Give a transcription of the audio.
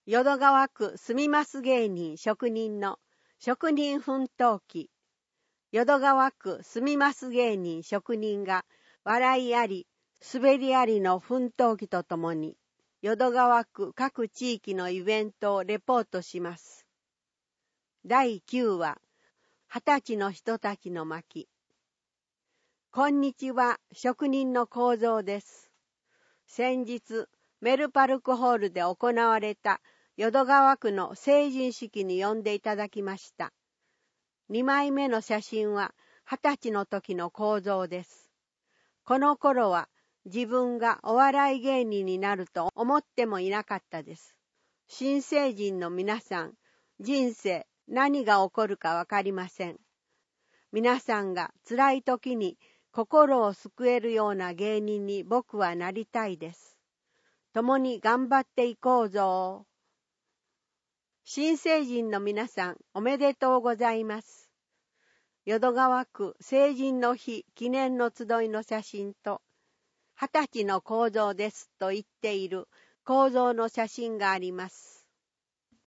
淀川区住ます芸人職人の職人奮闘記。淀川区住ます芸人職人が笑いあり、滑りありの奮闘記とともに、淀川区各地域のイベントをレポートします。第9話、20歳の人たちの巻。こんにちは、職人の幸三です。先日、メルパルクホールで行われた淀川区の成人式に呼んでいただきました。2枚目の写真は20歳の時の幸三です。この頃は自分がお笑い芸人になると思ってもいなかったです。新成人の皆さん、人生何が起こるかわかりません。皆さんが辛い時に心を救えるような芸人に僕はなりたいです。共に頑張っていこうぞ。新成人の皆さん、おめでとうございます。淀川区成人の日記念の集いの写真と、20歳の幸三ですと言っている幸三の写真があります。